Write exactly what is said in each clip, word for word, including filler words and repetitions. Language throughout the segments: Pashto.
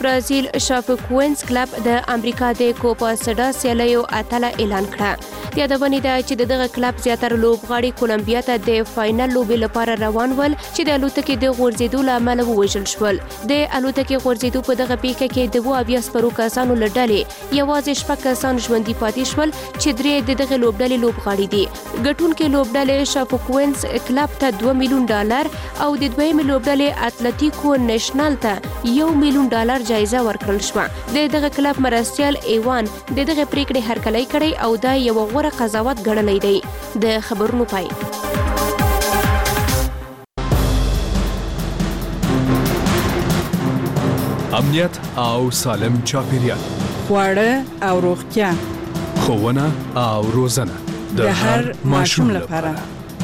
برازیل شافکوینز کلب د امریکا د کوپا سډا سیالیو اتله اعلان کړه. د یادونې ده چې دغه کلب زیاتره لوبغاړي کولمبیا ته د فاینل لوبې لپاره روان ول چې د الوتکې د غورځېدو له امله ووژل شول. د الوتکې غورځېدو په دغه پیښه کې د اووه اویا سپرو کسانو له ډلې یوازې شپږ کسان ژوندي پاتې شول چې درې د دغه لوبډلې لوبغاړي دي. ګټونکې لوبډلې شافکوینز کلب ته دوه میلیون ډالر او د دویمې لوبډلې اتلتیکو نېشنل ته یو میلیون ډالر جایزه ورکړل شوه. د دغه کلب مرستیال ایوان د دغه پریکړې هرکلی کړی او دا یو غوره قضاوت ګڼلی دی. د خبرونو پای. امنیت او سالم چاپیریال، خواړه او روغتیا، ښوونه او روزنه د هر ماشوم لپاره.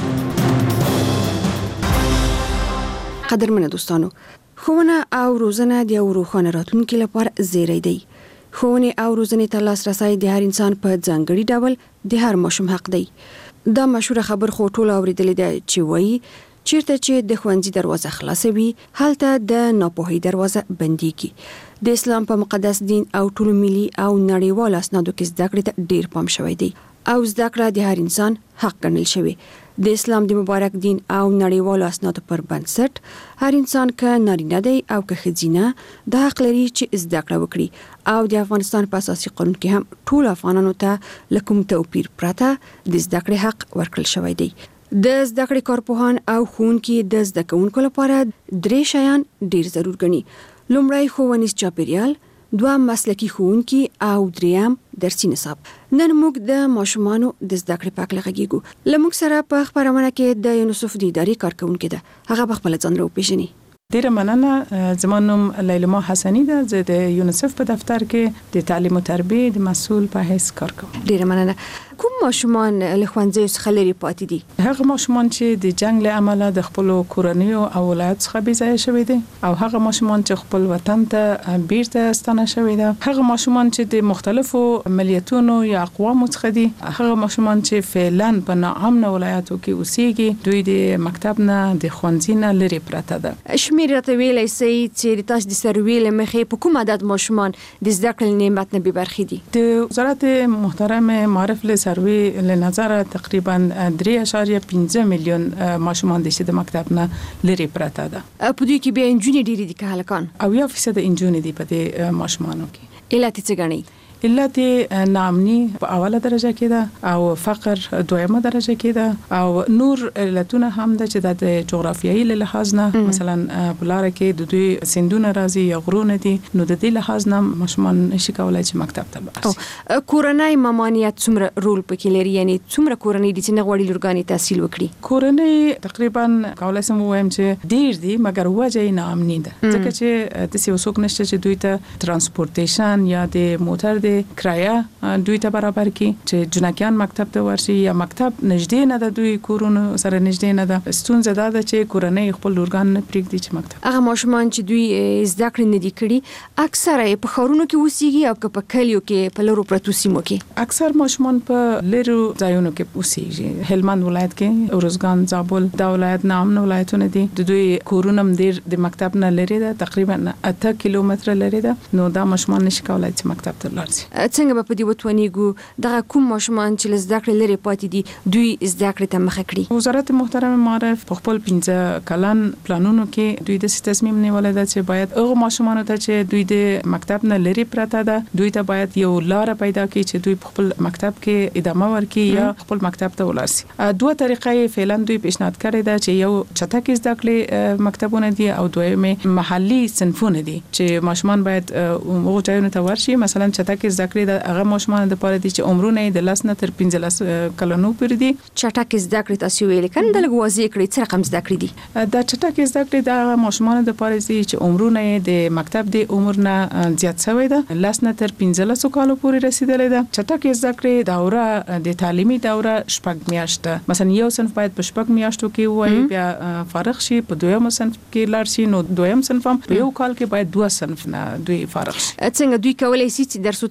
قدرمنه دوستانو، ښوونه او روزنه د یو روښانه راتلونکي لپاره زیری دی. ښوونې او روزنې ته لاسرسی د هر انسان په ځانګړي ډول د هر ماشوم حق دی. دا مشهوره خبر خو ټول اوریدلې ده چې وایي چیرته چې د ښوونځي دروازه خلاصه وي هلته د ناپوهۍ دروازه بنديږي. د اسلام په مقدس دین او ټول ملي او نړیوال اسنادو کې زده کړې ته ډیر پام شوی دی او زده کړه د هر انسان حق ګڼل شوی. د اسلام د مبارک دین او نړیوالو اسنادو پر بنسټ هر انسان که نارینه دی او که ښځینه د حق لري چې زده کړه وکړي او د افغانستان په اساسي قانون کې هم ټول افغانانو ته له کوم توپیر پرته د زده کړې حق ورکړل شوی دی. د زده کړې کارپوهان او ښوونکي د زده کوونکو لپاره درې شیان ډیر ضرور ګڼي. لومړی ښوونیز چاپیریال، دویم مسلکي ښوونکي او دریم درسي نصاب. نن موږ د ماشومانو د زده کړې په اړه غږیږو. له موږ سره په خبرونه کې د یونیسف د ادارې کارکونکې ده. هغه په خپل ځان راوپېژني. ډیره مننه. زما نوم لیلما حسنی ده. زه د یونیسف په دفتر کې د تعلیم او تربیه د مسؤل په حیث کار کوم. ډیره مننه. کوم ماشومان له ښوونځي څخه لري پاتې دي؟ هغه ماشومان چې د جنگ له امله د خپل کورنیو او ولایت څخه بې ځایه شوي دي او هغه ماشومان چې خپل وطن ته بیرته ستانه شوي دي، هغه ماشومان چې د مختلفو ملیتونو یا اقوامو څخه دي، هغه ماشومان چې فعلا په ناامن ولایتو کې اوسېږي، دوی د مکتب نه د ښوونځي نه لري پراته ده. شمیر راته ویلی سئ چې د تاسو د سروې له مخې په کوم عدد ماشومان د زده کړې نعمت نه بې برخې دي؟ د وزارت محترم معارف له سروې له نظر تقریبا درې اعشاریه پنځه میلیون ماشومان دي چې د مکتب نه لري پراته ده. په دوی کې بیا انجونې ډېرې دي که هلکان؟ اویا فیصد انجونې دي په دې ماشومانو کې. علت یې څه ګڼئ؟ علت ناامني په اوله درجه کې ده او فقر دویمه درجه کې ده او نور علتونه هم ده چې د جغرافیایي لحاظ نه مثلا په لار کې د دوی سیندونه راځي یا غرونه دي، نو د دې لحاظ نه ماشومان نشي کولای چې مکتب ته ورسي. کورنۍ ممانعت څومره رول پکې لري؟ یعنی څومره کورنۍ دي چې نه غواړي لورګانې تحصیل وکړي؟ کورنۍ تقریبا کولای شم ووایم چې ډیر دي مګر وجه یې ناامني ده، ځکه چې داسې وسوک نشته چې دوی ته ترانسپورټیشن یا د موټر کرایه دوی ته برابر کی چې جنکیان مکتب ته ورشي یا مکتب نږدې نه ده، دوی کورونو سره نږدې نه ده. ستونزه دا ده چې کورنۍ خپل لورګان نه پرېږدي چې مکتب. هغه ماشومان چې دوی زده کړې نه دي کړي اکثره په ښارونو کې اوسېږي او که په کلیو کې په لرو پرتو سیمو کې؟ اکثر ماشومان په لرو ځایونو کې اوسېږي. هلمند ولایت کې ارزګان، زابل دا ولایت نامن ولایتونه دي. د دوی کورونه هم ډېر د مکتب نه لري ده، تقریبا اته کیلومتره لري ده، نو دا ماشومان نشي کولای چې مکتب ته لاړ شي. څنګه به په دې وتوانیږو دغه کوم ماشومان چې له زده کړې لرې پاتې دي دوی زده کړې ته مخه کړي؟ وزارت محترم معارف په خپل پنځه کلن پلانونو کې دوی داسې تصمیم نیولی ده چې باید هغه ماشومانو ته چې دوی د مکتب نه لرې پراته ده دوی ته باید یو لاره پیدا کړي چې دوی په خپل مکتب کې ادامه ورکړي یا خپل مکتب ته ولاړ شي. دوه طریقې فعلا دوی پیشنهاد کړی ده چې یو چټک زده کړې مکتبونه دي او دویمه محلي صنفونه دي چې ماشومان باید هغو ځایونو ته ورشي. مثلا چټک زده کړې د هغه ماشومان د پاره دي چې عمرونه د لاس نه تر پنځلس کلونو پورې دي. چټک زده کړې تاسو ویل کنه د لږ واضح کړئ څه رقم زده کړې دي؟ دا چټک زده کړې د هغه ماشومان د پاره دي چې عمرونه د مکتب د عمر نه زیات شوی ده، لاس نه تر پنځلس کالو پورې رسیدلې ده. چټک زده کړې دوره د تعلیمي دوره شپږ میاشتې، مثلا یو صنف باید په شپږ میاشتو کې وایي بیا فارغ شي، په دویم صنف کې لاړ شي، نو دویم صنف هم په یو کال کې باید دوه صنف نه دوی فارغ شي. څنګه دوی کولای شي چې درسو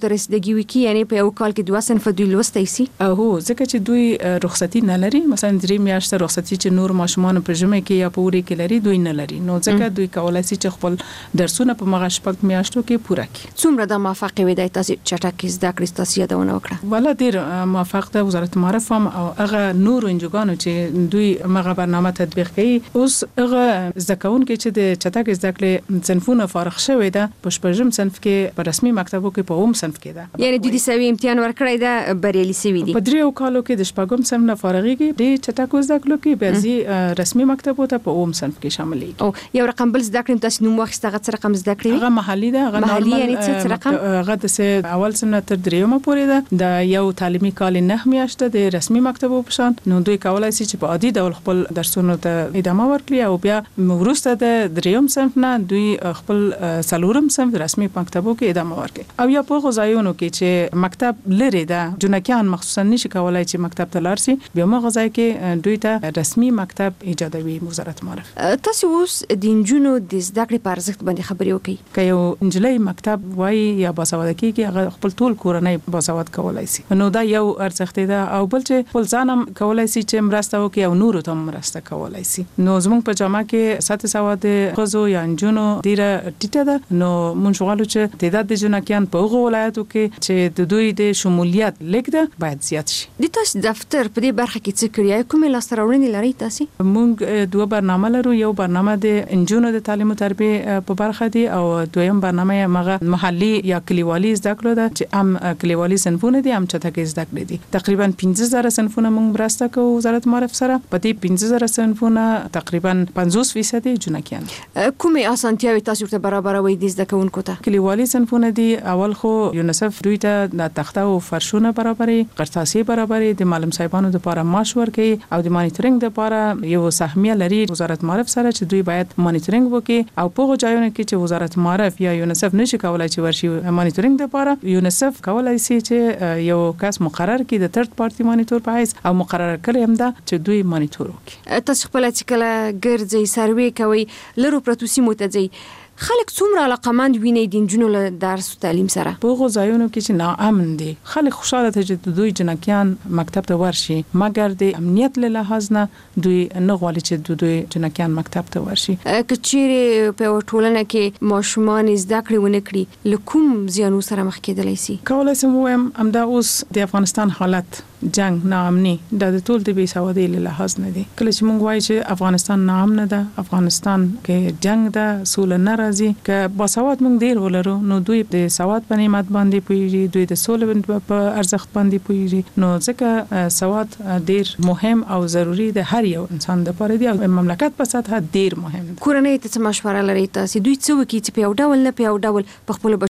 ته رسیدګي وکي یعنی په یو کال کې دوه صنف دوی لوستي سي هو ځکه چې دوی رخصتي نه لري مثلا درې میاشتې رخصتي چې نور ماشومان په ژمي کې یا په وری کې لري دوی نه لري نو ځکه دوی کولای شي چې خپل درسونه په مغه شپږ میاشتو کې پوره کړي څومره د موافقه وي د تاسو چټک زده کړې تاسو یادونه وکړه ولا ډیر موافق ده وزارت معرف هم او هغه نور انجوګانو چې دوی مغه برنامه تطبیق کوي اوس هغه ځکهون کې چې د چټک زده کړې صنفونه فارغ شوی ده په شپږم صنف کې په رسمي مکتبو کې په اوم صنف کې ده یعنی د دې سوي امتحان ورکړی ده بریالي سوي دي په دریو کالو کې د شپږم صنف نه فارغيږي د چټک زده کړو کې بعضي رسمي مکتبو ته په اوم صنف کې شاملي او یو رقم بل زده کړم تاسو نوم واخیسته غت رقم زده کړی هغه محلي ده هغه محلي یعنی څه رقم هغه د اول صنف تر دریمه پورې ده د یو تعلیمي کال نه میاشته د رسمي مکتبو په شان نو دوی کولای شي چې په عادي ډول خپل درسونو ته ادامه ورکړي او بیا وروسته د دریم صنف نه دوی خپل څلورم صنف رسمي مکتبو کې ادامه ورکړي او یا په غزایونو کې چې مکتب لري ده جنکیان مخصوصا نشي کولای چې مکتب ته لاړ شي بیا موږ غزای کې دوی ته رسمي مکتب ایجادوي وزارت معرف تاسو اوس د انجونو د زده کړې په ارزښت باندې خبرې وکړي که یو انجلۍ مکتب وای یا باسواده کیږي هغه خپل ټول کورنۍ باسواده کولای شي نو دا یو ارزښت دی او بل چې خپل ځانم کولای شي چې مرسته وکړي او نور ته مرسته کولای شي نو زموږ په جامعه کې سات سواد غزو یا انجونو ډیره ټیټه ده نو مونږ غواړو چې تعداد د جنکیان په هغو ولایتو کې چې د دوی د شمولیت لیک ده باید زیات شي د تاسو دفتر په دې برخه کې څه کړی کومه لاستراوړنې لري تاسو مونږ دوه برنامه لرو یو برنامه د انجونو د تعلیم او تربیه په برخه دی او دویم برنامه مغه محلي یا کلیوالي زده کړو ده چې ام کلیوالي صنفونه دي ام چټکې زده کړې دي تقریبا پنځه زره صنفونه مونږ مرسته کوو وزارت معرف سره په دې پنځه زره صنفونه تقریبا پنځوس فیصد جنکیان کومه اسانتیاوي تاسو ته برابروي د زده کوونکو ته کلیوالي صنفونه دي اول خو یونیسف دوی ته د تخته او فرشونه برابرې قرطاسي برابرې د معلم صاحبانو لپاره معاش ورکړي او د مانیټرینګ لپاره یو سهمیه لري وزارت معرف سره چې دوی باید مانیټرینګ وکړي او په ځایونو کې چې وزارت معرف یا یونیسف نشي کولای چې ورشي مانیټرینګ لپاره یونیسف کولای شي چې یو کس مقرر کړي د تھرد پارټي مانیټور په حیث او مقرر کړي هم دا چې دوی مانیټور وکړي تاسو خپل چې کله ګرځي سروي کوي لرو پروتو سیمو ته ځي خلک څومره علاقمند ویني د انجونو له درس او تعلیم سره په غوځایونو کې چې ناامن دي خلک خوشاله ته چې دوی جنکیان مکتب ته ورشي مګر د امنیت له لحاظ نه دوی نه غواړي چې دوی جنکیان مکتب ته ورشي کچېره په ټولنه کې ماشومان زده کړې ونه کړي لکوم زیانو سره مخ کېدلی سي کولای سم وایم امدا اوس د افغانستان حالت جنگ ناامني د ټول د بي سوادي له لحاظ نه دي کله چې موږ وایو چې افغانستان ناامن ده افغانستان کې جنگ ده سول نه راځي که باسواد موږ ډیر ولرو نو دوی د سواد په نعمت باندې پوهیږي دوی د سول په ارزښت باندې پوهیږي نو ځکه سواد ډیر مهم او ضروری ده هر یو انسان لپاره دی او مملکت په سطح ډیر مهم کورنۍ ته څه مشوره لري تاسو دوی څه وکړي چې په یو ډول نه په یو ډول په خپل